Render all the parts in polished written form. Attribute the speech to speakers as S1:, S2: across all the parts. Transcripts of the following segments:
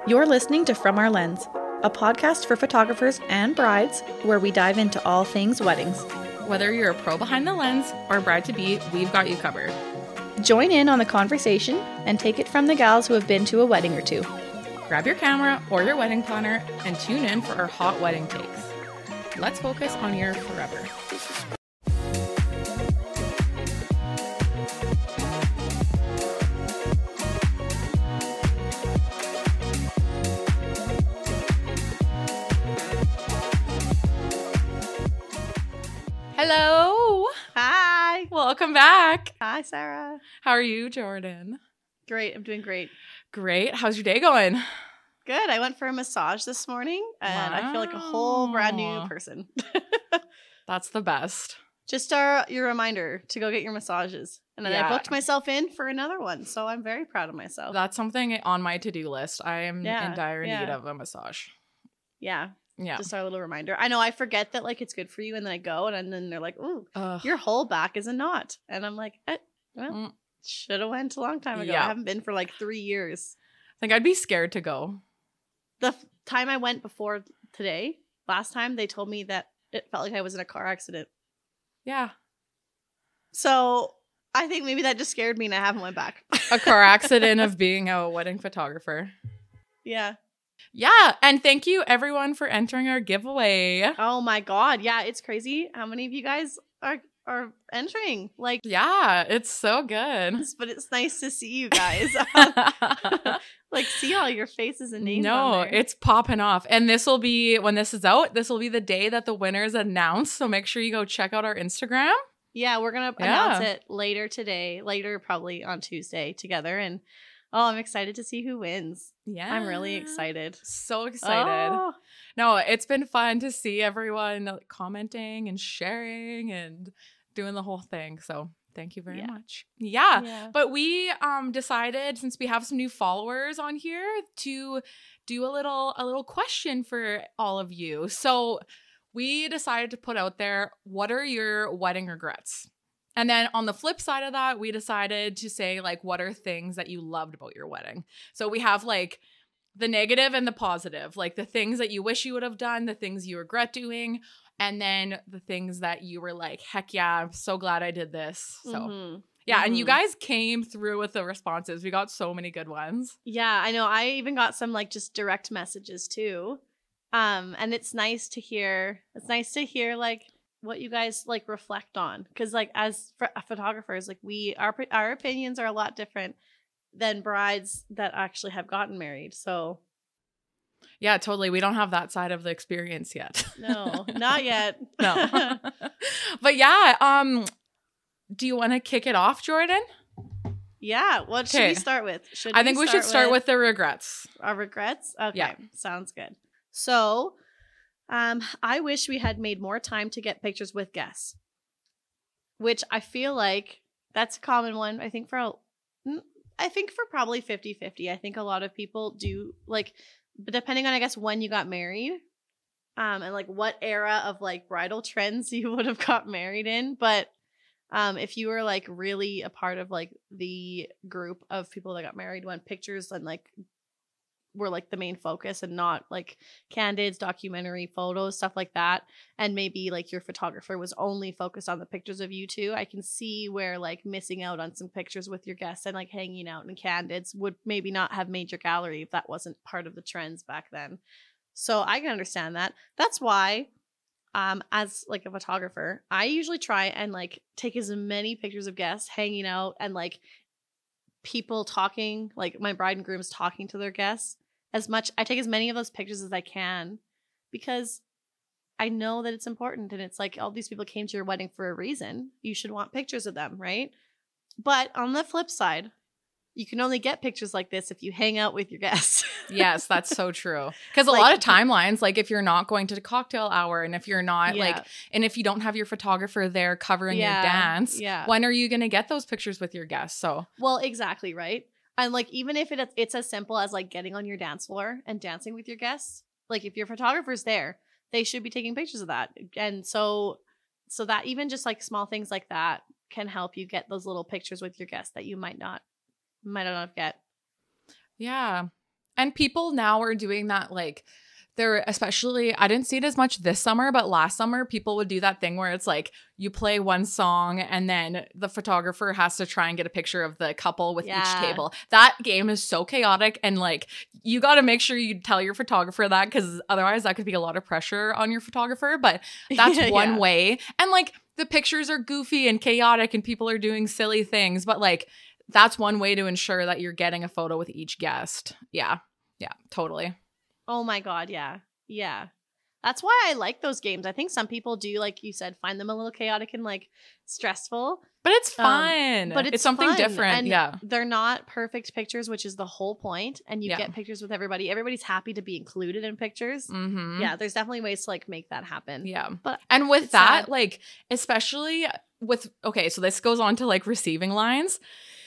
S1: You're listening to From Our Lens, a podcast for photographers and brides where we dive into all things weddings.
S2: Whether you're a pro behind the lens or a bride-to-be, we've got you covered.
S1: Join in on the conversation and take it from the gals who have been to a wedding or two.
S2: Grab your camera or your wedding planner and tune in for our hot wedding takes. Let's focus on your forever. Hello.
S1: Hi.
S2: Welcome back.
S1: Hi, Sarah.
S2: How are you, Jordan?
S1: Great. I'm doing great.
S2: Great. How's your day going?
S1: Good. I went for a massage this morning and I feel like a whole brand new person.
S2: That's the best.
S1: Just your reminder to go get your massages. And then I booked myself in for another one. So I'm very proud of myself.
S2: That's something on my to-do list. I am in dire need of a massage.
S1: Yeah.
S2: Yeah.
S1: Just our little reminder. I know I forget that like it's good for you and then I go and then they're like, ooh, your whole back is a knot. And I'm like, should have went a long time ago.
S2: Yeah.
S1: I haven't been for like 3 years.
S2: I think I'd be scared to go.
S1: The time I went before today, last time, they told me that it felt like I was in a car accident.
S2: Yeah.
S1: So I think maybe that just scared me and I haven't went back.
S2: A car accident of being a wedding photographer.
S1: Yeah.
S2: Yeah. And thank you everyone for entering our giveaway.
S1: Oh my God. Yeah. It's crazy how many of you guys are entering. Like,
S2: yeah, it's so good.
S1: But it's nice to see you guys. Like, see all your faces and names.
S2: No, it's popping off. And this will be, when this is out, this will be the day that the winner is announced. So make sure you go check out our Instagram.
S1: Yeah, we're going to announce it later today, probably on Tuesday together. And I'm excited to see who wins.
S2: Yeah.
S1: I'm really excited.
S2: So excited. Oh. No, it's been fun to see everyone commenting and sharing and doing the whole thing. So thank you very much. Yeah. But we decided, since we have some new followers on here, to do a little question for all of you. So we decided to put out there, what are your wedding regrets? And then on the flip side of that, we decided to say, like, what are things that you loved about your wedding? So we have like the negative and the positive, like the things that you wish you would have done, the things you regret doing, and then the things that you were like, heck yeah, I'm so glad I did this. So and you guys came through with the responses. We got so many good ones.
S1: Yeah, I know. I even got some like just direct messages too. And it's nice to hear. It's nice to hear like what you guys like reflect on, because like as photographers, like our opinions are a lot different than brides that actually have gotten married. So
S2: yeah, totally. We don't have that side of the experience yet.
S1: No, not yet.
S2: No. But yeah, do you want to kick it off, Jordan?
S1: Yeah. What should we start with?
S2: I think we should start with the regrets.
S1: Our regrets? Okay.
S2: Yeah.
S1: Sounds good. So, I wish we had made more time to get pictures with guests, which I feel like that's a common one. I think for probably 50-50. I think a lot of people do, like, but depending on, I guess, when you got married, and like what era of like bridal trends you would have got married in. But if you were like really a part of like the group of people that got married when pictures and like were like the main focus and not like candids, documentary photos, stuff like that, and maybe like your photographer was only focused on the pictures of you two, I can see where like missing out on some pictures with your guests and like hanging out in candids would maybe not have made your gallery if that wasn't part of the trends back then. So I can understand that. That's why as like a photographer, I usually try and like take as many pictures of guests hanging out and like people talking, like my bride and grooms talking to their guests. I take as many of those pictures as I can, because I know that it's important, and it's like all these people came to your wedding for a reason. You should want pictures of them, right? But on the flip side, you can only get pictures like this if you hang out with your guests.
S2: Yes, that's so true. Because a lot of timelines, like if you're not going to the cocktail hour, and if you're not and if you don't have your photographer there covering your dance, when are you going to get those pictures with your guests? So,
S1: well, exactly, right? And like, even if it's as simple as like getting on your dance floor and dancing with your guests, like if your photographer's there, they should be taking pictures of that. And so that even just like small things like that can help you get those little pictures with your guests that you might not get.
S2: Yeah. And people now are doing that, like, they're especially, I didn't see it as much this summer, but last summer people would do that thing where it's like you play one song and then the photographer has to try and get a picture of the couple with each table. That game is so chaotic, and like you got to make sure you tell your photographer that, because otherwise that could be a lot of pressure on your photographer. But that's one way. And like the pictures are goofy and chaotic and people are doing silly things, but like that's one way to ensure that you're getting a photo with each guest. Yeah, totally.
S1: Oh my God, yeah. Yeah. That's why I like those games. I think some people do, like you said, find them a little chaotic and like stressful.
S2: But it's fun.
S1: But it's
S2: something
S1: fun.
S2: different.
S1: And they're not perfect pictures, which is the whole point. And you get pictures with everybody. Everybody's happy to be included in pictures.
S2: Mm-hmm.
S1: Yeah, there's definitely ways to like make that happen.
S2: Yeah.
S1: And
S2: with that, like, especially with, okay, so this goes on to like receiving lines.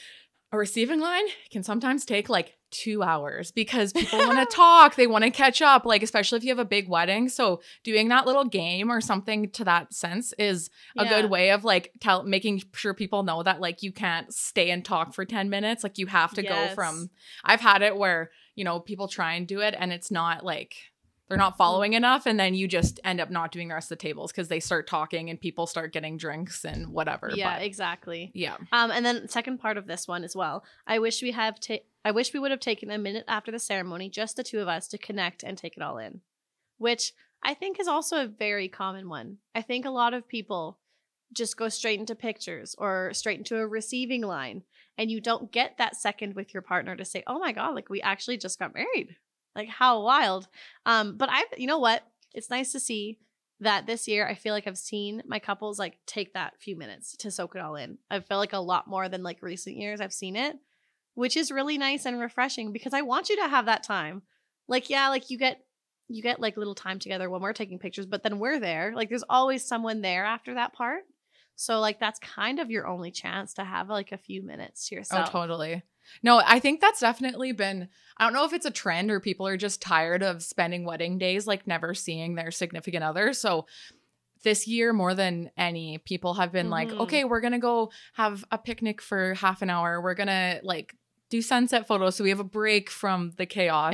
S2: A receiving line can sometimes take like 2 hours because people want to talk. They want to catch up, like, especially if you have a big wedding. So doing that little game or something to that sense is a good way of like making sure people know that like you can't stay and talk for 10 minutes. Like you have to go from, I've had it where, you know, people try and do it and it's not like, they're not following enough, and then you just end up not doing the rest of the tables because they start talking and people start getting drinks and whatever.
S1: Yeah, exactly.
S2: Yeah.
S1: And then second part of this one as well. I wish we would have taken a minute after the ceremony, just the two of us, to connect and take it all in, which I think is also a very common one. I think a lot of people just go straight into pictures or straight into a receiving line, and you don't get that second with your partner to say, "Oh my God, like we actually just got married." Like how wild. But you know what? It's nice to see that this year I feel like I've seen my couples like take that few minutes to soak it all in. I feel like a lot more than like recent years I've seen it, which is really nice and refreshing because I want you to have that time. Like, yeah, like you get like little time together when we're taking pictures, but then we're there. Like there's always someone there after that part. So like that's kind of your only chance to have like a few minutes to yourself.
S2: Oh, totally. No, I think that's definitely been, I don't know if it's a trend or people are just tired of spending wedding days like never seeing their significant other. So this year more than any, people have been like, okay, we're going to go have a picnic for half an hour. We're going to like do sunset photos so we have a break from the chaos.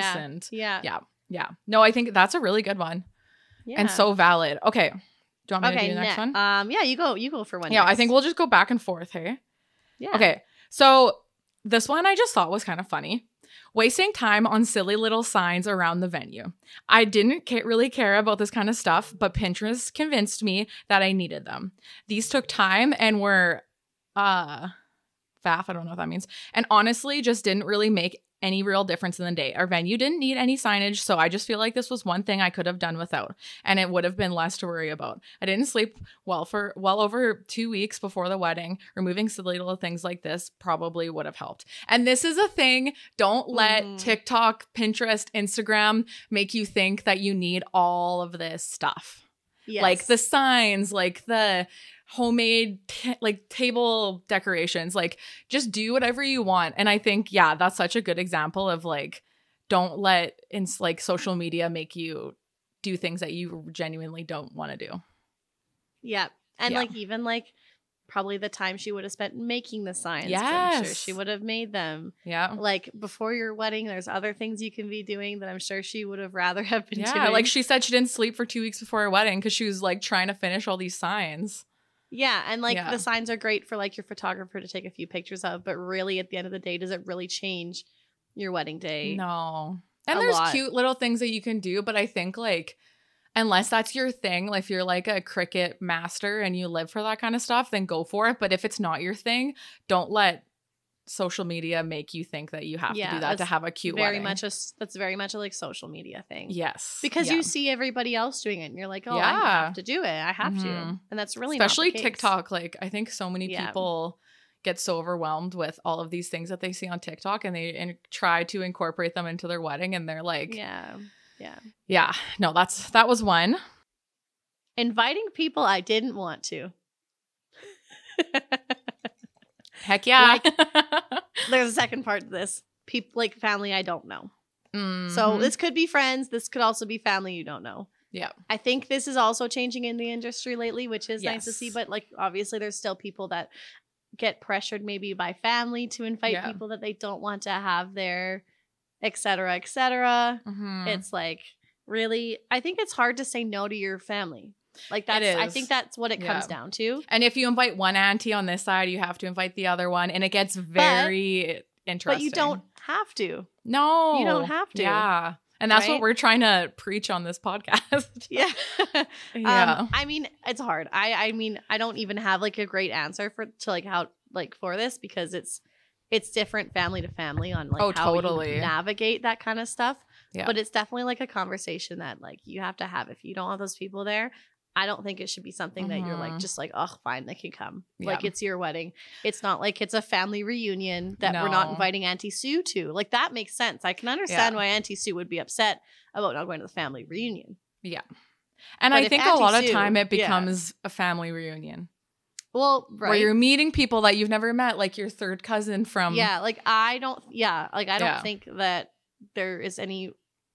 S2: Yeah. No, I think that's a really good one. Yeah. And so valid. Okay. Do you want me to do the next one?
S1: Yeah, you go for one.
S2: Yeah,
S1: next.
S2: I think we'll just go back and forth, hey?
S1: Yeah.
S2: Okay. So this one I just thought was kind of funny. Wasting time on silly little signs around the venue. I didn't really care about this kind of stuff, but Pinterest convinced me that I needed them. These took time and were faff, I don't know what that means, and honestly just didn't really make any real difference in the day. Our venue didn't need any signage, so I just feel like this was one thing I could have done without, and it would have been less to worry about. I didn't sleep well for well over 2 weeks before the wedding. Removing silly little things like this probably would have helped. And this is a thing. Don't let TikTok, Pinterest, Instagram make you think that you need all of this stuff. Yes. Like the signs, like the homemade like table decorations, like just do whatever you want. And I think that's such a good example of like, don't let like social media make you do things that you genuinely don't want to do.
S1: And like even like probably the time she would have spent making the signs.
S2: Yes.
S1: I'm sure she would have made them. Like before your wedding, there's other things you can be doing that I'm sure she would have rather have been doing.
S2: Like she said she didn't sleep for 2 weeks before her wedding because she was like trying to finish all these signs.
S1: Yeah, and like the signs are great for like your photographer to take a few pictures of, but really at the end of the day, does it really change your wedding day?
S2: No. And there's cute little things that you can do, but I think like unless that's your thing, like if you're like a Cricut master and you live for that kind of stuff, then go for it. But if it's not your thing, don't let social media make you think that you have to do that to have a cute wedding.
S1: That's very much a like social media thing.
S2: Yes.
S1: Because you see everybody else doing it and you're like, oh, I have to do it. I have to. And that's really
S2: especially
S1: not the case.
S2: TikTok. Like I think so many people get so overwhelmed with all of these things that they see on TikTok and they try to incorporate them into their wedding and they're like, no, that was one.
S1: Inviting people I didn't want to.
S2: Heck yeah.
S1: There's a second part to this. People like family I don't know. So this could be friends. This could also be family you don't know.
S2: Yeah.
S1: I think this is also changing in the industry lately, which is nice to see. But like obviously there's still people that get pressured maybe by family to invite people that they don't want to have there et cetera, et cetera.
S2: Mm-hmm.
S1: It's like, really, I think it's hard to say no to your family. Like I think that's what it comes down to.
S2: And if you invite one auntie on this side, you have to invite the other one, and it gets very interesting.
S1: But you don't have to.
S2: No.
S1: You don't have to.
S2: Yeah. And that's what we're trying to preach on this podcast.
S1: Yeah.
S2: Yeah.
S1: I mean, it's hard. I mean, I don't even have like a great answer for this, because it's different family to family on like how you navigate that kind of stuff.
S2: Yeah.
S1: But it's definitely like a conversation that like you have to have. If you don't want those people there, I don't think it should be something that you're like just like, oh, fine, they can come. Yeah. Like, it's your wedding. It's not like it's a family reunion that we're not inviting Auntie Sue to. Like, that makes sense. I can understand why Auntie Sue would be upset about not going to the family reunion.
S2: Yeah. And I think a lot of time it becomes a family reunion.
S1: Well, right.
S2: Where you're meeting people that you've never met, like your third cousin from.
S1: Yeah. Like, I don't think that there is any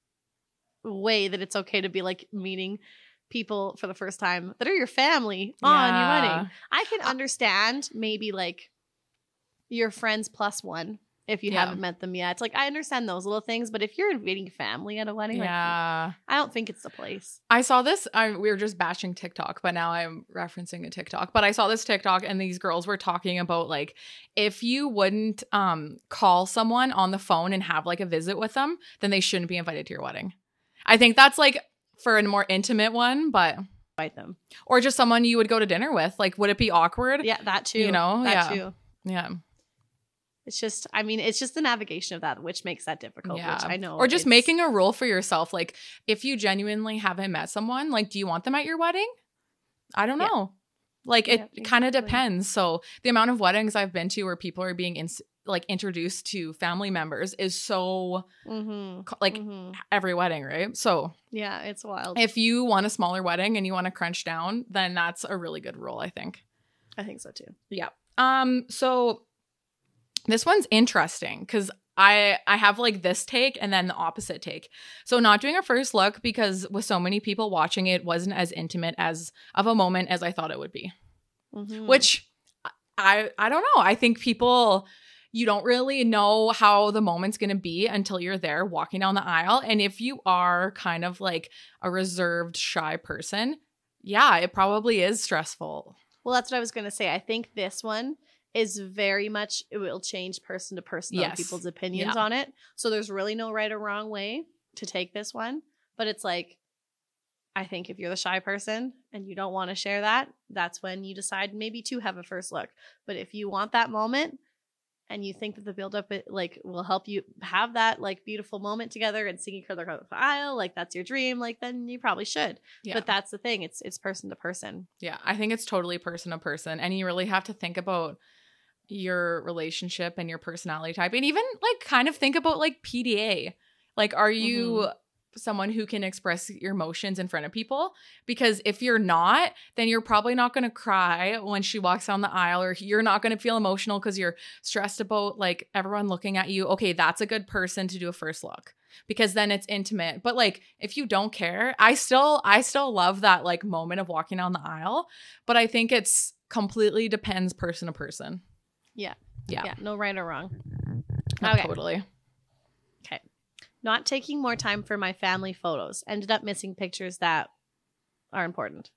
S1: way that it's okay to be like meeting people for the first time that are your family on your wedding. I can understand maybe like your friends plus one if you haven't met them yet. Like, I understand those little things, but if you're inviting family at a wedding, like, I don't think it's the place.
S2: I saw this. We were just bashing TikTok, but now I'm referencing a TikTok. But I saw this TikTok, and these girls were talking about like, if you wouldn't call someone on the phone and have like a visit with them, then they shouldn't be invited to your wedding. I think that's like for a more intimate one, but
S1: invite them.
S2: Or just someone you would go to dinner with. Like, would it be awkward?
S1: Yeah, that too.
S2: You know?
S1: That too.
S2: Yeah.
S1: It's just, I mean, it's just the navigation of that, which makes that difficult, which I know.
S2: Or just making a rule for yourself. Like, if you genuinely haven't met someone, like, do you want them at your wedding? I don't know. Like, it kind of depends. So the amount of weddings I've been to where people are being introduced to family members is so every wedding, right? So
S1: yeah, it's wild.
S2: If you want a smaller wedding and you want to crunch down, then that's a really good rule, I think.
S1: I think so too.
S2: Yeah. So this one's interesting because I have like this take and then the opposite take. So not doing a first look because with so many people watching, it wasn't as intimate as of a moment as I thought it would be. Which I don't know. I think people, you don't really know how the moment's going to be until you're there walking down the aisle. And if you are kind of like a reserved, shy person, yeah, it probably is stressful.
S1: Well, that's what I was going to say. I think this one is very much, it will change person to person on people's opinions on it. So there's really no right or wrong way to take this one. But it's like, I think if you're the shy person and you don't want to share that, that's when you decide maybe to have a first look. But if you want that moment and you think that the buildup will help you have that like beautiful moment together and sing each other across the aisle, like that's your dream, like then you probably should. Yeah. But that's the thing, it's person to person.
S2: Yeah, I think it's totally person to person, and you really have to think about your relationship and your personality type, and even like kind of think about like PDA. Like, are you someone who can express your emotions in front of people? Because if you're not, then you're probably not going to cry when she walks down the aisle, or you're not going to feel emotional because you're stressed about like everyone looking at you. Okay, that's a good person to do a first look because then it's intimate. But like if you don't care, I still love that like moment of walking down the aisle, but I think it's completely depends person to person.
S1: Yeah. No right or wrong.
S2: Okay. Totally.
S1: Okay. Not taking more time for my family photos. Ended up missing pictures that are important.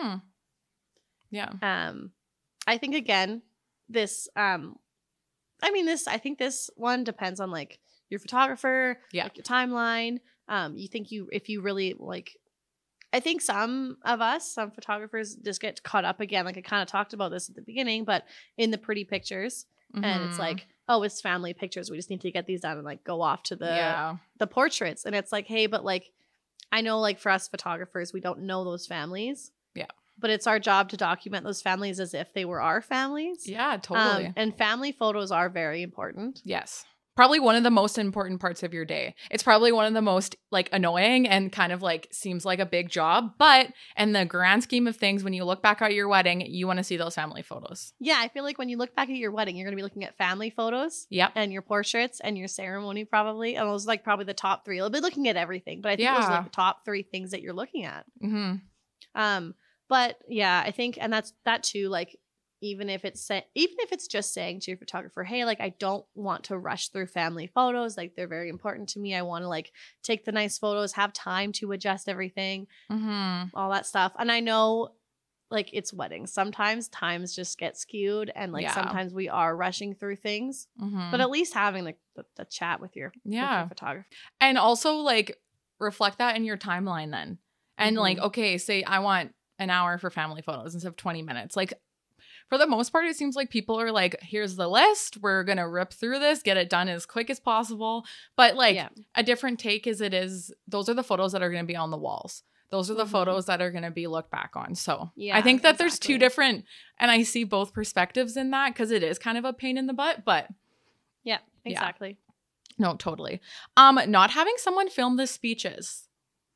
S2: Yeah.
S1: I think again, I think this one depends on like your photographer, like your timeline. If you really like, I think some photographers just get caught up again. Like I kind of talked about this at the beginning, but in the pretty pictures, and it's like, oh, it's family pictures. We just need to get these done and like go off to the portraits. And it's like, hey, but like, I know like for us photographers, we don't know those families. Yeah. But it's our job to document those families as if they were our families.
S2: Yeah, totally.
S1: And family photos are very important.
S2: Yes. Probably one of the most important parts of your day. It's probably one of the most like annoying and kind of like seems like a big job. But in the grand scheme of things, when you look back at your wedding, you want to see those family photos.
S1: Yeah, I feel like when you look back at your wedding, you're going to be looking at family photos.
S2: Yep.
S1: And your portraits and your ceremony probably. And those are like probably the top three. I'll be looking at everything, but I think those are like the top three things that you're looking at.
S2: Mm-hmm.
S1: But yeah, I think, and that's that too, like, even if it's just saying to your photographer, hey, like, I don't want to rush through family photos. Like, they're very important to me. I want to like take the nice photos, have time to adjust everything, all that stuff. And I know like it's weddings. Sometimes times just get skewed and like sometimes we are rushing through things, but at least having the chat with your photographer.
S2: And also like reflect that in your timeline then. And like, okay, say I want an hour for family photos instead of 20 minutes. Like for the most part, it seems like people are like, here's the list. We're going to rip through this, get it done as quick as possible. But like a different take those are the photos that are going to be on the walls. Those are the photos that are going to be looked back on. So I think that there's two different, and I see both perspectives in that because it is kind of a pain in the butt, but.
S1: Yeah, exactly.
S2: Yeah. No, totally. Not having someone film the speeches.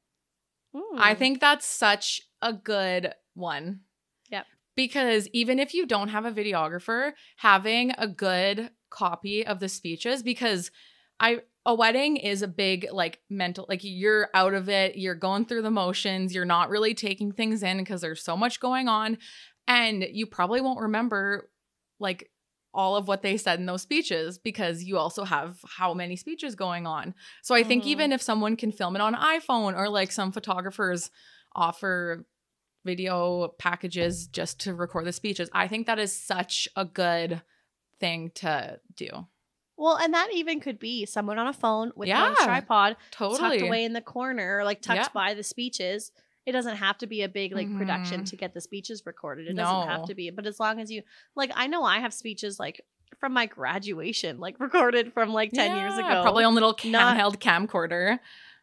S2: I think that's such a good one.
S1: Yep.
S2: Because even if you don't have a videographer, having a good copy of the speeches, because a wedding is a big like mental, like you're out of it, you're going through the motions, you're not really taking things in because there's so much going on, and you probably won't remember like all of what they said in those speeches because you also have how many speeches going on. So I think even if someone can film it on iPhone, or like some photographers offer video packages just to record the speeches, I think that is such a good thing to do.
S1: Well, and that even could be someone on a phone with one tripod tucked away in the corner, like tucked by the speeches. It doesn't have to be a big like production to get the speeches recorded. It doesn't have to be. But as long as you like, I know I have speeches like from my graduation, like recorded from like 10 years ago.
S2: Probably on little handheld camcorder.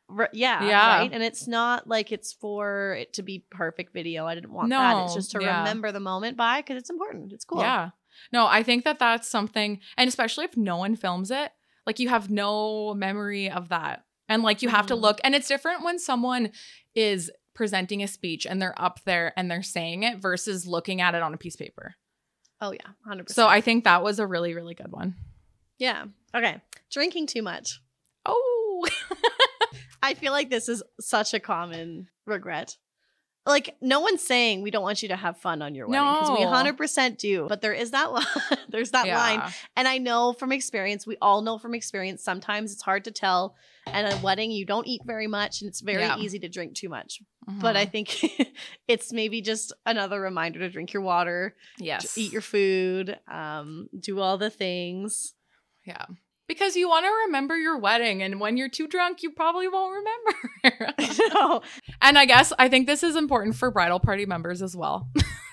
S1: Right. And it's not like it's for it to be perfect video. I didn't want that. It's just to remember the moment by, because it's important. It's cool.
S2: Yeah. No, I think that that's something, and especially if no one films it, like you have no memory of that. And like you have to look, and it's different when someone is presenting a speech and they're up there and they're saying it versus looking at it on a piece of paper.
S1: Oh yeah, 100%.
S2: So I think that was a really, really good one.
S1: Yeah. Okay. Drinking too much.
S2: Oh.
S1: I feel like this is such a common regret. Like, no one's saying we don't want you to have fun on your wedding, because we 100% do. But there is that line. There's that line. And I know from experience, we all know from experience, sometimes it's hard to tell. At a wedding, you don't eat very much, and it's very easy to drink too much. But I think it's maybe just another reminder to drink your water.
S2: Yes.
S1: Eat your food. Do all the things.
S2: Yeah. Because you want to remember your wedding, and when you're too drunk, you probably won't remember.
S1: No.
S2: And I think this is important for bridal party members as well.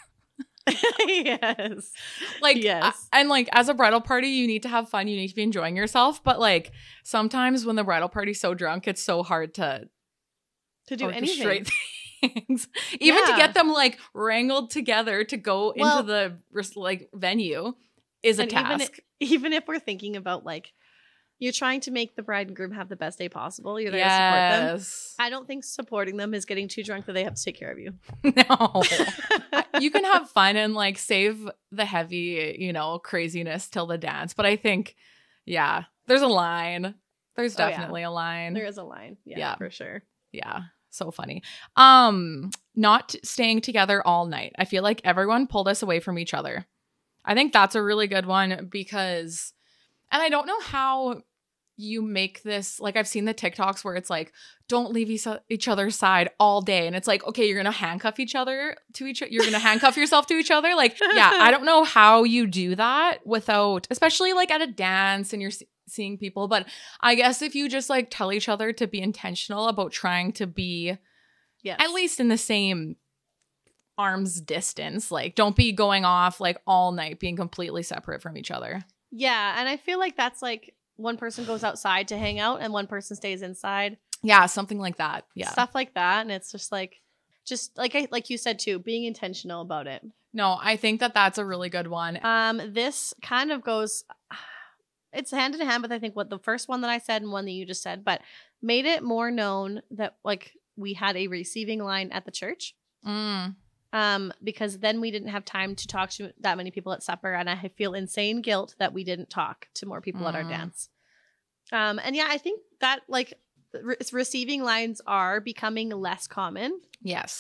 S1: Yes.
S2: Like, yes. And like as a bridal party, you need to have fun. You need to be enjoying yourself. But like sometimes when the bridal party's so drunk, it's so hard to
S1: do anything.
S2: Things. Even to get them like wrangled together to go into the like venue is a task.
S1: Even if we're thinking about like, you're trying to make the bride and groom have the best day possible. You're there to support them. I don't think supporting them is getting too drunk that they have to take care of you.
S2: No. You can have fun and like save the heavy, craziness till the dance. But I think, there's a line. There's definitely a line.
S1: There is a line. Yeah, for sure.
S2: Yeah. So funny. Not staying together all night. I feel like everyone pulled us away from each other. I think that's a really good one because, and I don't know how you make this, like I've seen the TikToks where it's like, don't leave each other's side all day. And it's like, okay, you're going to handcuff each other to each other. You're going to handcuff yourself to each other. Like, I don't know how you do that without, especially like at a dance and you're seeing people. But I guess if you just like tell each other to be intentional about trying to be at least in the same arm's distance, like don't be going off like all night being completely separate from each other.
S1: Yeah, and I feel like that's like one person goes outside to hang out and one person stays inside.
S2: Yeah, something like that. Yeah,
S1: stuff like that. And it's just like you said too, being intentional about it.
S2: No, I think that that's a really good one.
S1: This kind of goes, it's hand in hand with I think what the first one that I said and one that you just said, but made it more known that like we had a receiving line at the church. Because then we didn't have time to talk to that many people at supper, and I feel insane guilt that we didn't talk to more people at our dance. And I think that like receiving lines are becoming less common.
S2: Yes.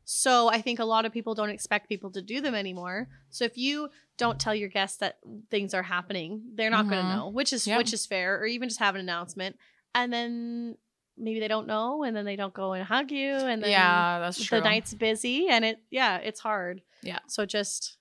S1: So I think a lot of people don't expect people to do them anymore. So if you don't tell your guests that things are happening, they're not going to know, which is fair, or even just have an announcement. And then maybe they don't know, and then they don't go and hug you, and then
S2: that's true.
S1: The night's busy, and it's hard.
S2: Yeah.
S1: So just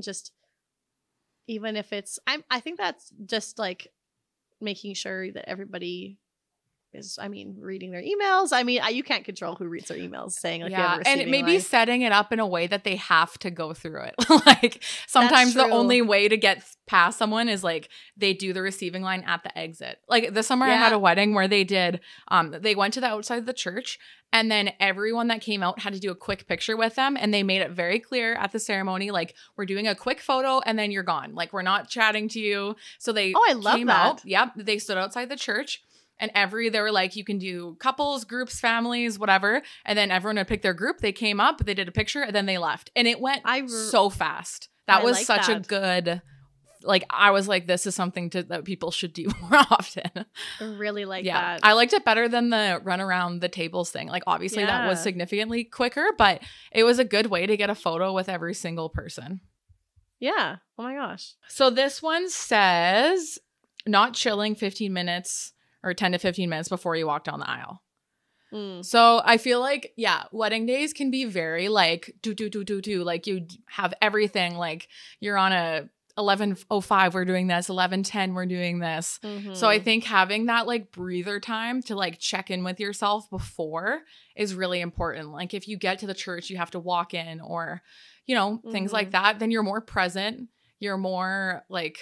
S1: even if it's, I think that's just like making sure that everybody is, reading their emails. You can't control who reads their emails, saying like,
S2: and maybe setting it up in a way that they have to go through it. Like sometimes the only way to get past someone is like they do the receiving line at the exit. Like this summer I had a wedding where they did, they went to the outside of the church, and then everyone that came out had to do a quick picture with them. And they made it very clear at the ceremony, like, we're doing a quick photo and then you're gone. Like, we're not chatting to you. So they
S1: I love
S2: came
S1: that.
S2: out. Yep. They stood outside the church. And they were like, you can do couples, groups, families, whatever. And then everyone would pick their group. They came up, they did a picture, and then they left. And it went so fast. That was such a good, like, I was like, this is something that people should do more often.
S1: I really like that.
S2: I liked it better than the run around the tables thing. Like, obviously that was significantly quicker, but it was a good way to get a photo with every single person.
S1: Yeah. Oh my gosh.
S2: So this one says, not chilling 15 minutes or 10 to 15 minutes before you walk down the aisle. So I feel like, wedding days can be very like, do. Like you have everything. Like you're on a 11:05, we're doing this. 11:10, we're doing this. Mm-hmm. So I think having that like breather time to like check in with yourself before is really important. Like if you get to the church, you have to walk in or, things like that, then you're more present. You're more like,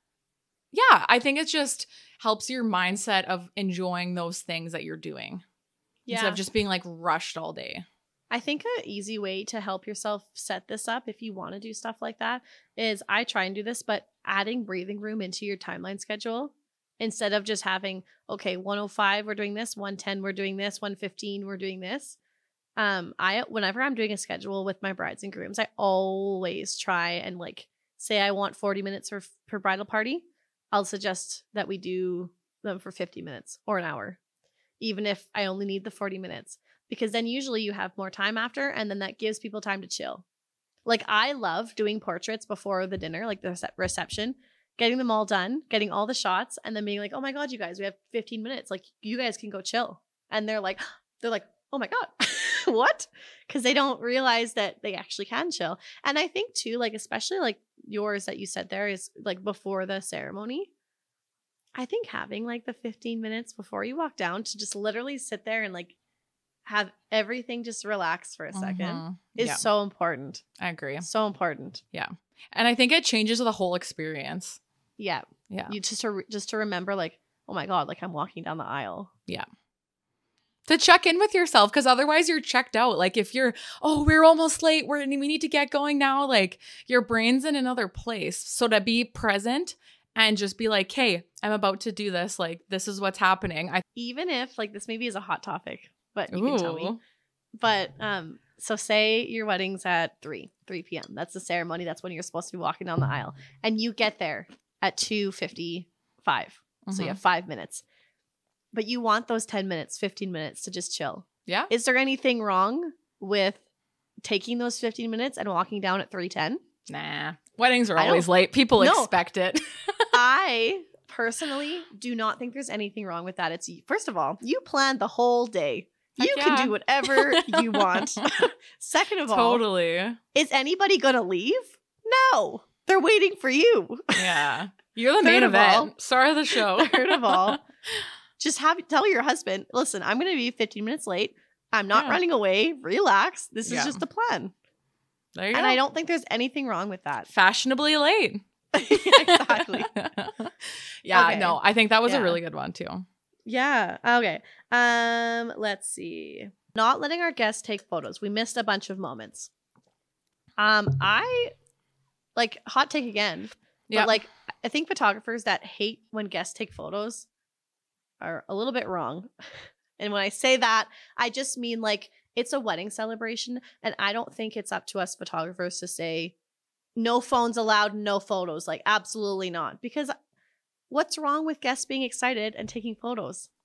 S2: I think it just helps your mindset of enjoying those things that you're doing instead of just being like rushed all day.
S1: I think an easy way to help yourself set this up if you want to do stuff like that is, I try and do this, but adding breathing room into your timeline schedule instead of just having, okay, 1:05 we're doing this, 1:10 we're doing this, 1:15 we're doing this. Whenever I'm doing a schedule with my brides and grooms, I always try and like say I want 40 minutes per bridal party. I'll suggest that we do them for 50 minutes or an hour, even if I only need the 40 minutes, because then usually you have more time after, and then that gives people time to chill. Like I love doing portraits before the dinner, like the reception, getting them all done, getting all the shots, and then being like, oh my God, you guys, we have 15 minutes. Like you guys can go chill. And they're like, oh my God, what? Because they don't realize that they actually can chill. And I think too, like, especially like yours that you said there is like before the ceremony. I think having like the 15 minutes before you walk down to just literally sit there and like have everything just relax for a second is so important.
S2: I agree.
S1: So important.
S2: Yeah. And I think it changes the whole experience.
S1: Yeah. Yeah. You just to remember like, oh my God, like I'm walking down the aisle.
S2: Yeah. To check in with yourself, because otherwise you're checked out. Like if you're, we're almost late, we need to get going now. Like your brain's in another place. So to be present and just be like, hey, I'm about to do this. Like this is what's happening.
S1: Even if like this maybe is a hot topic, but you can tell me. But so say your wedding's at 3 p.m. That's the ceremony. That's when you're supposed to be walking down the aisle. And you get there at 2:55. So you have 5 minutes. But you want those 10 minutes, 15 minutes to just chill.
S2: Yeah.
S1: Is there anything wrong with taking those 15 minutes and walking down at 3:10?
S2: Nah. Weddings are always late. People expect it.
S1: I personally do not think there's anything wrong with that. It's, first of all, you planned the whole day. You can do whatever you want. Second of all,
S2: totally.
S1: Is anybody going to leave? No. They're waiting for you.
S2: Yeah. You're the main event. Star of the show.
S1: Third of all, just tell your husband, listen, I'm going to be 15 minutes late. I'm not running away. Relax. This is just the plan.
S2: There you go.
S1: And I don't think there's anything wrong with that.
S2: Fashionably late.
S1: Exactly.
S2: No, I think that was a really good one too.
S1: Yeah. Okay. Let's see. Not letting our guests take photos. We missed a bunch of moments. I like hot take again. But like I think photographers that hate when guests take photos are a little bit wrong. And when I say that, I just mean like it's a wedding celebration, and I don't think it's up to us photographers to say no phones allowed, no photos. Like absolutely not. Because what's wrong with guests being excited and taking photos?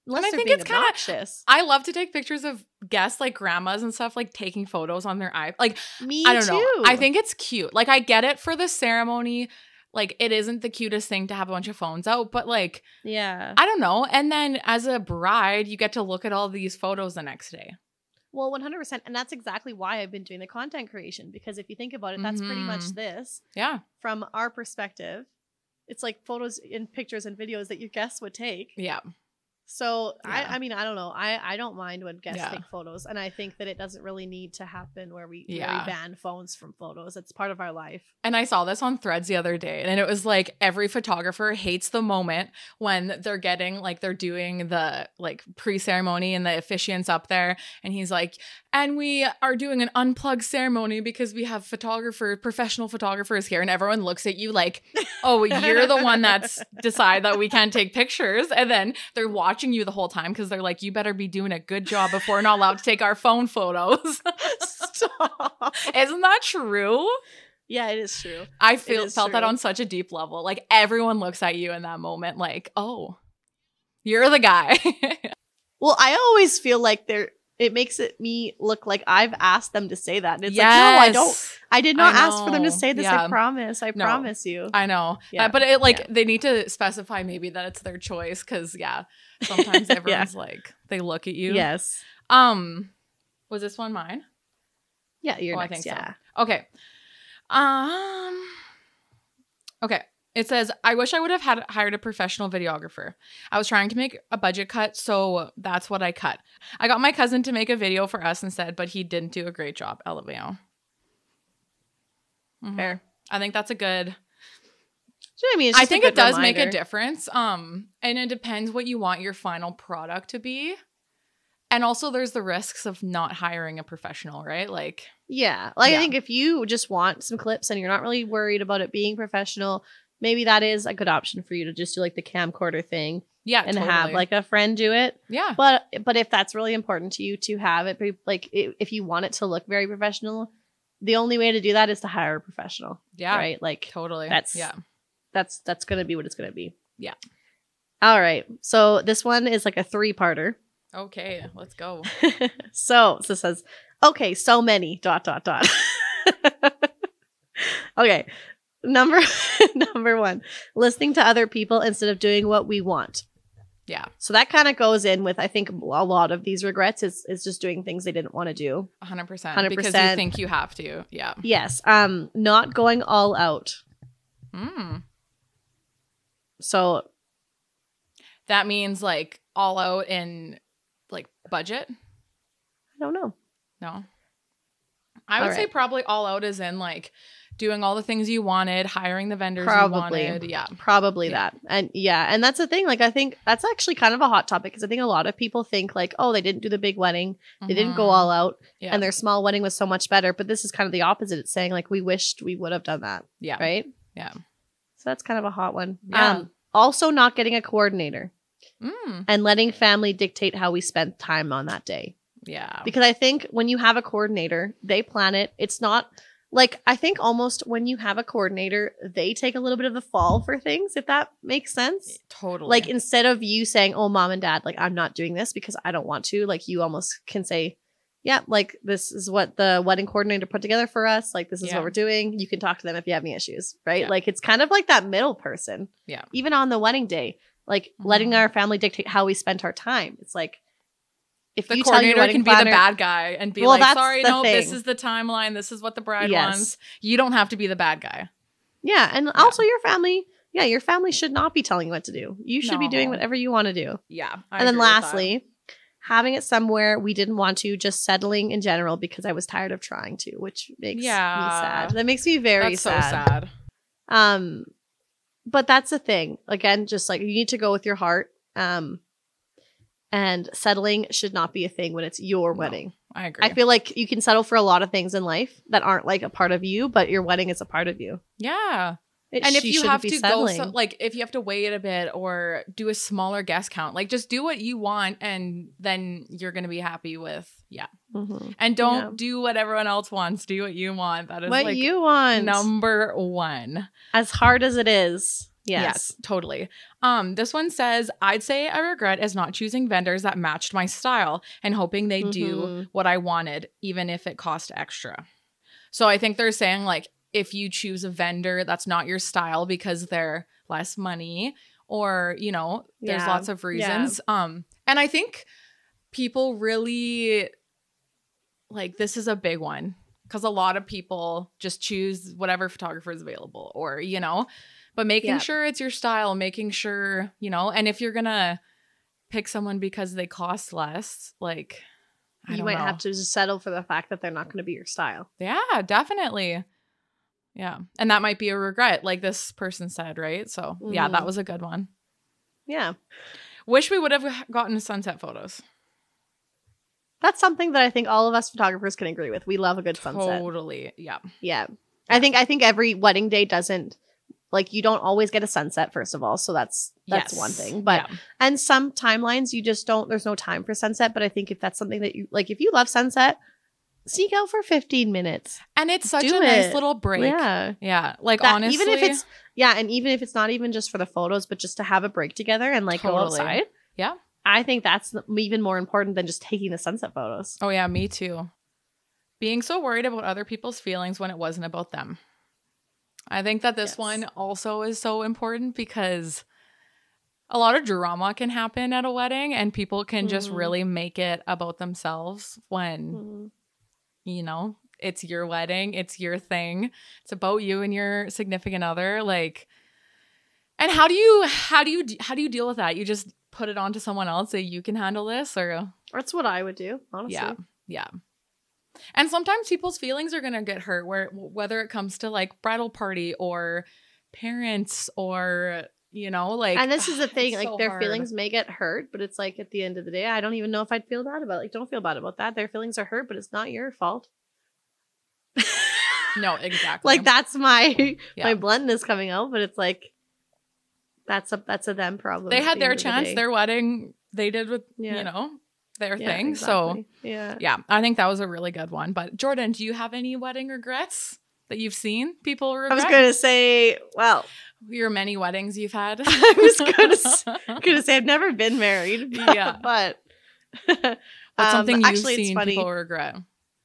S1: Unless
S2: I
S1: they're
S2: think
S1: being
S2: it's kind of
S1: obnoxious.
S2: I love to take pictures of guests, like grandmas and stuff, like taking photos on their iPhone. Like,
S1: Me
S2: I don't
S1: too.
S2: know. I think it's cute. Like, I get it for the ceremony. Like, it isn't the cutest thing to have a bunch of phones out, but like,
S1: yeah.
S2: I don't know. And then as a bride, you get to look at all these photos the next day.
S1: Well, 100%. And that's exactly why I've been doing the content creation. Because if you think about it, that's pretty much this.
S2: Yeah.
S1: From our perspective. It's like photos and pictures and videos that your guests would take.
S2: Yeah.
S1: So
S2: Yeah.
S1: I mean, I don't know. I don't mind when guests
S2: Yeah.
S1: take photos, and I think that it doesn't really need to happen where we
S2: Yeah.
S1: ban phones from photos. It's part of our life.
S2: And I saw this on Threads the other day, and it was like every photographer hates the moment when they're getting like they're doing the like pre-ceremony and the officiant's up there, and he's like, and we are doing an unplugged ceremony because we have professional photographers here, and everyone looks at you like, oh, you're the one that's decide that we can't take pictures, and then they're watching you the whole time because they're like, you better be doing a good job if we're not allowed to take our phone photos.
S1: Stop.
S2: Isn't that true?
S1: Yeah, it is true.
S2: I felt that on such a deep level. Like everyone looks at you in that moment like, oh, you're the guy.
S1: Well, I always feel like it makes me look like I've asked them to say that. And it's like, no, I don't. I did not ask for them to say this.
S2: Yeah.
S1: I promise. I promise you.
S2: I know.
S1: Yeah.
S2: But they need to specify maybe that it's their choice because, sometimes everyone's like, they look at you.
S1: Yes.
S2: Was this one mine?
S1: Yeah, you're
S2: I
S1: next.
S2: think
S1: Yeah.
S2: so. Okay. Okay. It says, I wish I would have hired a professional videographer. I was trying to make a budget cut, so that's what I cut. I got my cousin to make a video for us instead, but he didn't do a great job. LMAO.
S1: Fair.
S2: I think that's a good...
S1: I mean, it's
S2: I
S1: just
S2: think
S1: a
S2: it
S1: good
S2: does
S1: reminder.
S2: make a difference. And it depends what you want your final product to be. And also there's the risks of not hiring a professional, right? Like,
S1: yeah. I think if you just want some clips and you're not really worried about it being professional, maybe that is a good option for you to just do like the camcorder thing.
S2: Yeah,
S1: and
S2: totally.
S1: have like a friend do it.
S2: Yeah.
S1: But if that's really important to you to have it, like if you want it to look very professional, the only way to do that is to hire a professional.
S2: Yeah.
S1: Right? Like
S2: totally.
S1: that's going to be what it's going to be.
S2: Yeah.
S1: All right. So this one is like a 3-parter.
S2: Okay, let's go.
S1: So it says, okay, so many ... Okay. Number 1, listening to other people instead of doing what we want.
S2: Yeah.
S1: So that kind of goes in with, I think, a lot of these regrets is just doing things they didn't want to do.
S2: 100%. Because you think you have to. Yeah.
S1: Yes. Not going all out. So
S2: that means like all out in like budget?
S1: I don't know.
S2: No. I would say probably all out is in like doing all the things you wanted, hiring the vendors you wanted. Yeah.
S1: Probably that. And and that's the thing. Like, I think that's actually kind of a hot topic because I think a lot of people think like, oh, they didn't do the big wedding. They didn't go all out.
S2: Yeah.
S1: And their small wedding was so much better. But this is kind of the opposite. It's saying like, we wished we would have done that.
S2: Yeah.
S1: Right?
S2: Yeah.
S1: So that's kind of a hot one.
S2: Yeah.
S1: Also not getting a coordinator and letting family dictate how we spent time on that day.
S2: Yeah.
S1: Because I think when you have a coordinator, they plan it. It's not like, I think almost when you have a coordinator, they take a little bit of the fall for things, if that makes sense.
S2: Totally.
S1: Like, instead of you saying, oh, mom and dad, like, I'm not doing this because I don't want to, like, you almost can say, yeah, like, this is what the wedding coordinator put together for us. Like, this is what we're doing. You can talk to them if you have any issues, right?
S2: Yeah.
S1: Like, it's kind of like that middle person.
S2: Yeah.
S1: Even on the wedding day, like, letting our family dictate how we spent our time. It's like, if
S2: the
S1: you
S2: coordinator
S1: tell your
S2: can
S1: planner,
S2: be the bad guy and be like, sorry, no, this is the timeline. This is what the bride wants. You don't have to be the bad guy.
S1: Yeah. And also your family should not be telling you what to do. You should be doing whatever you want to do.
S2: Yeah.
S1: And then lastly, having it somewhere we didn't want to, just settling in general because I was tired of trying to, which makes me sad. That makes me very sad.
S2: So sad.
S1: But that's the thing. Again, just like you need to go with your heart. And settling should not be a thing when it's your wedding.
S2: I agree.
S1: I feel like you can settle for a lot of things in life that aren't like a part of you, but your wedding is a part of you.
S2: Yeah. And if you have to
S1: settling.
S2: go, like if you have to wait a bit or do a smaller guest count, like just do what you want and then you're going to be happy with, And don't do what everyone else wants. Do what you want. That is
S1: what
S2: like
S1: you want.
S2: number 1.
S1: As hard as it is. Yes.
S2: Totally. This one says, I'd say a regret is not choosing vendors that matched my style and hoping they do what I wanted, even if it cost extra. So I think they're saying, like, if you choose a vendor that's not your style because they're less money, or, you know, there's lots of reasons. And I think people really, like, this is a big one because a lot of people just choose whatever photographer is available, or, you know, but making sure it's your style, making sure, you know, and if you're going to pick someone because they cost less, like,
S1: you might have to just settle for the fact that they're not going to be your style.
S2: Yeah, definitely. Yeah. And that might be a regret, like this person said, right? So yeah, that was a good one.
S1: Yeah.
S2: Wish we would have gotten sunset photos.
S1: That's something that I think all of us photographers can agree with. We love a good sunset.
S2: Totally. Yeah.
S1: Yeah. I think every wedding day doesn't, like, you don't always get a sunset, first of all. So that's one thing. But and some timelines you just don't, there's no time for sunset. But I think if that's something that you like, if you love sunset, sneak out for 15 minutes.
S2: And it's such a nice little break.
S1: Yeah.
S2: Yeah. Like, honestly.
S1: Even if it's, and even if it's not even just for the photos, but just to have a break together and like go outside.
S2: Yeah.
S1: I think that's even more important than just taking the sunset photos.
S2: Oh, yeah. Me too. Being so worried about other people's feelings when it wasn't about them. I think that this one also is so important because a lot of drama can happen at a wedding and people can just really make it about themselves when, you know, it's your wedding, it's your thing. It's about you and your significant other. Like, and how do you deal with that? You just put it onto someone else, say you can handle this, or
S1: that's what I would do, honestly.
S2: Yeah. And sometimes people's feelings are gonna get hurt, whether it comes to like bridal party or parents or, you know, like.
S1: And this is the thing, like,
S2: so
S1: their
S2: hard.
S1: feelings may get hurt, but it's like at the end of the day, I don't even know if I'd feel bad about it. Like, don't feel bad about that. Their feelings are hurt, but it's not your fault.
S2: No, exactly.
S1: Like, that's my bluntness coming out, but it's like that's a them problem.
S2: They had their chance, their wedding. They did with you know, their thing.
S1: Exactly.
S2: So yeah, I think that was a really good one. But Jordan, do you have any wedding regrets that you've seen people regret?
S1: I was gonna say, well,
S2: your many weddings you've had.
S1: I was gonna say I've never been married.
S2: Yeah,
S1: but
S2: what's something you've seen people regret?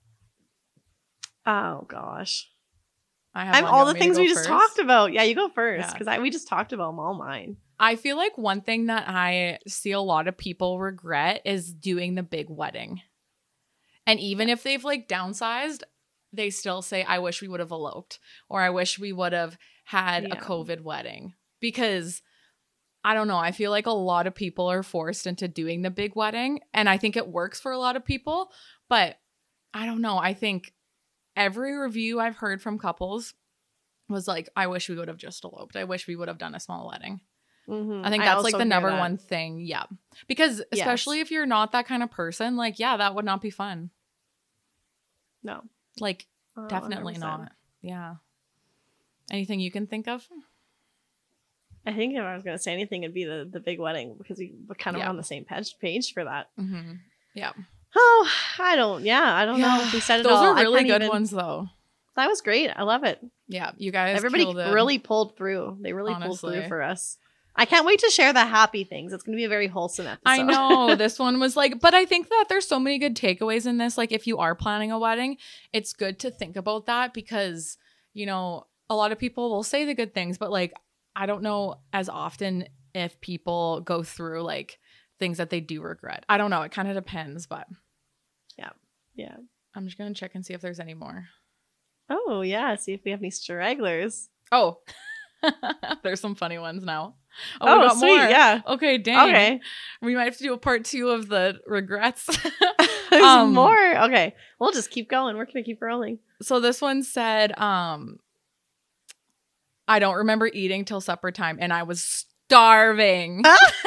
S1: Oh gosh,
S2: I'm
S1: all the things we just talked about. Yeah, you go first because we just talked about them, all mine.
S2: I feel like one thing that I see a lot of people regret is doing the big wedding. And even if they've like downsized, they still say, I wish we would have eloped, or I wish we would have had a COVID wedding. Because I don't know, I feel like a lot of people are forced into doing the big wedding. And I think it works for a lot of people. But I don't know, I think every review I've heard from couples was like, I wish we would have just eloped. I wish we would have done a small wedding. I think that's like the number one thing. Yeah. Because especially if you're not that kind of person, like, that would not be fun.
S1: No.
S2: Like, definitely 100%. Not. Yeah. Anything you can think of?
S1: I think if I was going to say anything, it'd be the big wedding because we were kind of on the same page for that.
S2: Yeah.
S1: Oh, I don't know if we said it
S2: all.
S1: Those
S2: are really good ones, though.
S1: That was great. I love it.
S2: Yeah, you guys
S1: Everybody really pulled through. They really pulled through for us. I can't wait to share the happy things. It's going to be a very wholesome episode.
S2: I know. This one was like, but I think that there's so many good takeaways in this. Like, if you are planning a wedding, it's good to think about that because, you know, a lot of people will say the good things, but like, I don't know as often if people go through like things that they do regret. I don't know. It kind of depends, but
S1: yeah.
S2: I'm just going to check and see if there's any more.
S1: Oh, yeah. See if we have any stragglers.
S2: Oh, there's some funny ones now. Oh, we got
S1: sweet,
S2: more.
S1: Yeah.
S2: Okay, dang.
S1: Okay.
S2: We might have to do a part 2 of the regrets.
S1: There's more. Okay. We'll just keep going. We're going to keep rolling.
S2: So this one said, I don't remember eating till supper time and I was starving.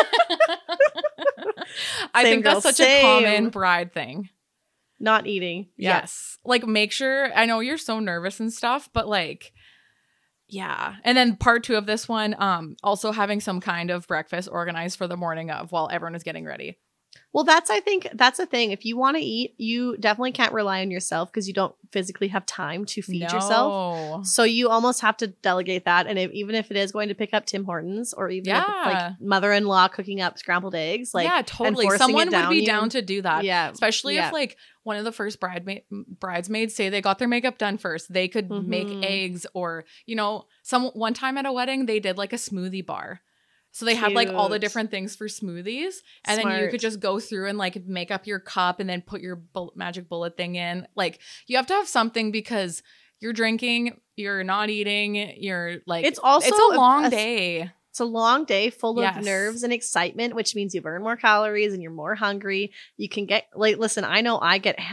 S2: I think that's such a common bride thing.
S1: Not eating.
S2: Yeah. Yes. Like, make sure, I know you're so nervous and stuff, but like, yeah. And then part 2 of this one, also having some kind of breakfast organized for the morning of while everyone is getting ready.
S1: Well, I think that's the thing. If you want to eat, you definitely can't rely on yourself because you don't physically have time to feed yourself. So you almost have to delegate that. And even if it is going to pick up Tim Hortons, or even if it's like mother-in-law cooking up scrambled eggs, like
S2: totally, someone would be down to do that. Yeah, especially if like one of the first bridesmaids say they got their makeup done first, they could make eggs, or one time at a wedding they did like a smoothie bar. So they had like all the different things for smoothies, and then you could just go through and like make up your cup and then put your magic bullet thing in. Like you have to have something because you're drinking, you're not eating, you're like, it's a long day.
S1: It's a long day full of nerves and excitement, which means you burn more calories and you're more hungry. You can get like, listen, I know I get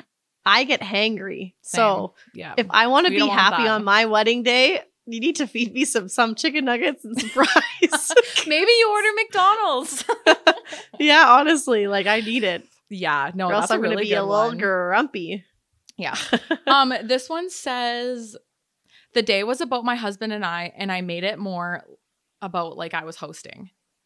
S1: hangry. Same. So if I want to be happy on my wedding day, you need to feed me some chicken nuggets and some fries.
S2: Maybe you order McDonald's.
S1: Yeah, honestly, like I need it.
S2: Yeah, no,
S1: or else I'm going to be a little grumpy.
S2: Yeah. This one says, the day was about my husband and I made it more about like I was hosting.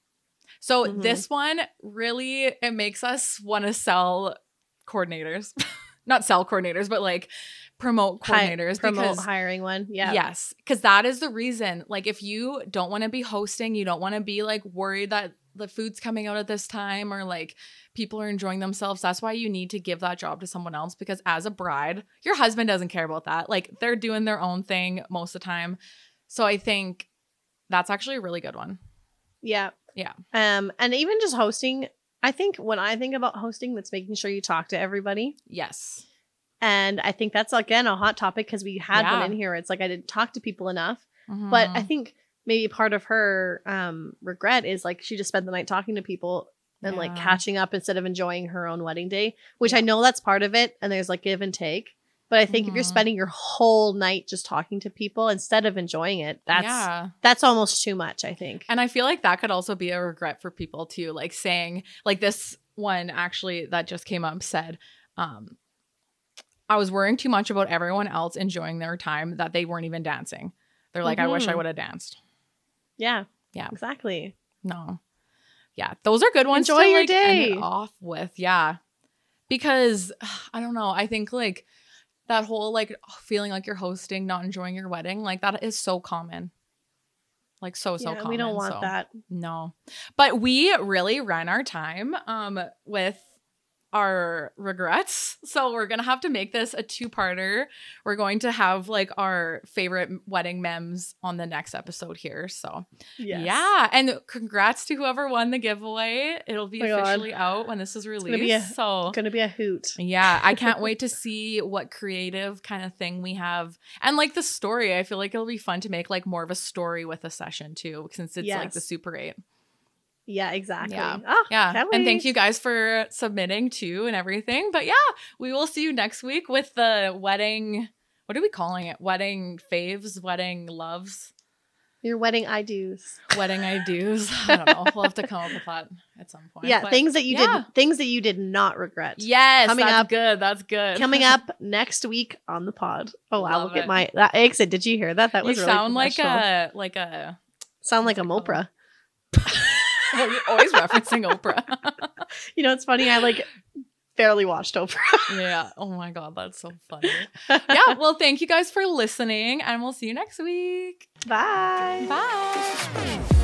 S2: So this one really, it makes us want to sell coordinators. Not sell coordinators, but like promote coordinators.
S1: Promote hiring one. Yeah.
S2: Yes. Because that is the reason. Like if you don't want to be hosting, you don't want to be like worried that the food's coming out at this time or like people are enjoying themselves. That's why you need to give that job to someone else, because as a bride, your husband doesn't care about that. Like they're doing their own thing most of the time. So I think that's actually a really good one.
S1: Yeah.
S2: Yeah.
S1: And even just hosting, I think when I think about hosting, that's making sure you talk to everybody.
S2: Yes.
S1: And I think that's, again, a hot topic because we had one in here. It's like I didn't talk to people enough. But I think maybe part of her regret is like she just spent the night talking to people and like catching up instead of enjoying her own wedding day, which I know that's part of it. And there's like give and take. But I think if you're spending your whole night just talking to people instead of enjoying it, that's almost too much, I think.
S2: And I feel like that could also be a regret for people too. Like saying, like this one actually that just came up said, I was worrying too much about everyone else enjoying their time that they weren't even dancing. They're like, I wish I would have danced.
S1: Yeah.
S2: Yeah.
S1: Exactly.
S2: No. Yeah. Those are good ones
S1: Enjoy
S2: to
S1: your
S2: like
S1: day.
S2: end it off with. Yeah. Because I don't know. I think like that whole like feeling like you're hosting, not enjoying your wedding, like that is so common. Like so common.
S1: We don't want that.
S2: No. But we really ran our time with our regrets. So we're going to have to make this a two-parter. We're going to have like our favorite wedding memes on the next episode here. So yeah. And congrats to whoever won the giveaway. It'll be officially out when this is released.
S1: It's going to be a hoot.
S2: Yeah. I can't wait to see what creative kind of thing we have. And like the story, I feel like it'll be fun to make like more of a story with a session too, since it's like the Super 8.
S1: Yeah, exactly.
S2: Yeah.
S1: Oh,
S2: yeah. And thank you guys for submitting too and everything. But yeah, we will see you next week with the wedding. What are we calling it? Wedding faves, wedding loves.
S1: Your wedding I do's.
S2: Wedding I do's. I don't know. We'll have to come up with that at some point.
S1: Yeah, but things that you did not regret.
S2: Yes, that's good. That's good.
S1: Coming up next week on the pod. Oh wow, look at that exit. Did you hear that? That was
S2: you
S1: really
S2: sound like a
S1: sound like a Oprah.
S2: Well, you're always referencing Oprah.
S1: You know, it's funny. I like barely watched Oprah.
S2: Yeah. Oh my God. That's so funny. Yeah. Well, thank you guys for listening and we'll see you next week.
S1: Bye.
S2: Bye.